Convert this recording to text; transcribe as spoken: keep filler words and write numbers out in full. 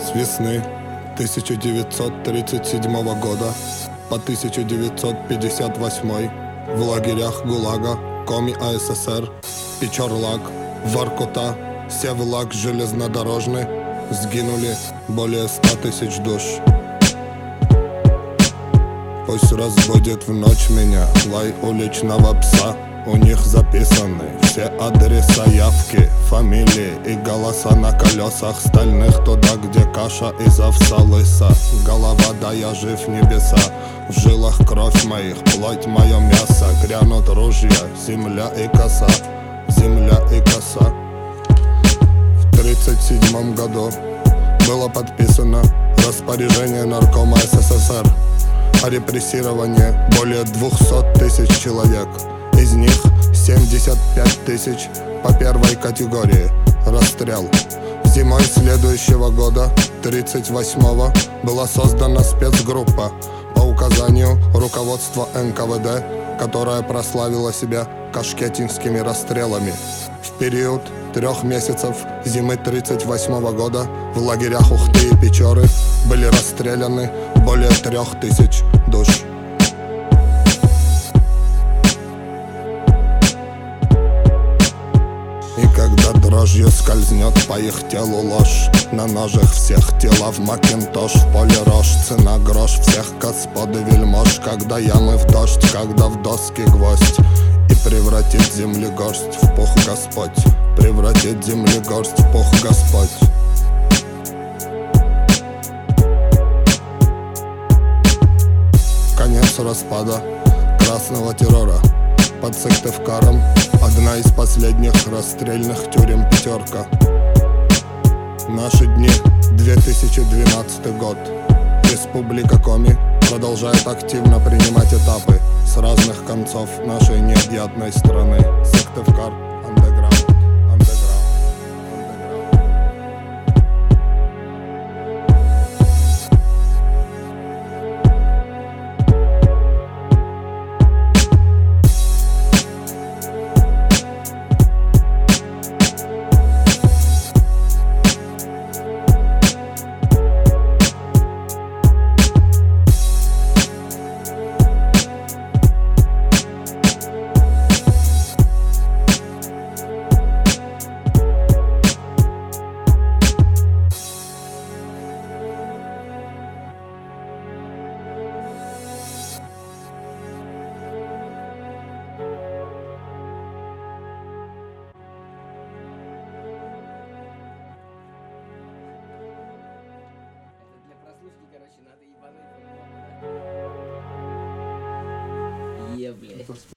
С весны тысяча девятьсот тридцать седьмого года по тысяча девятьсот пятьдесят восьмой в лагерях ГУЛАГа, Коми АССР, Печорлак, Воркута, Севлак железнодорожный сгинули более ста тысяч душ. Пусть разбудит в ночь меня лай уличного пса. У них записаны все адреса, явки, фамилии и голоса на колесах стальных туда, где каша из овса лыса. Голова, да я жив, небеса, в жилах кровь моих, плоть мое мясо. Грянут ружья, земля и коса, земля и коса. В тридцать седьмом году было подписано распоряжение наркома СССР о репрессировании более двухсот тысяч человек. Из них семьдесят пять тысяч по первой категории расстрел. Зимой следующего года, тридцать восьмого, была создана спецгруппа по указанию руководства эн ка вэ дэ, которая прославила себя кашкетинскими расстрелами. В период трех месяцев зимы тридцать восьмого года в лагерях Ухты и Печоры были расстреляны более трех тысяч душ. И когда дрожью скользнет по их телу ложь, на ножах всех тела в макинтош, в поле рожь, цена грош всех господ и вельмож. Когда ямы в дождь, когда в доски гвоздь, и превратит земли горсть в пух Господь, превратит земли горсть в пух Господь. Конец распада красного террора. Под Сыктывкаром одна из последних расстрельных тюрем «Пятерка». Наши дни, две тысячи двенадцатый год. Республика Коми продолжает активно принимать этапы с разных концов нашей необъятной страны. Сыктывкар, андеграунд. Е, блядь.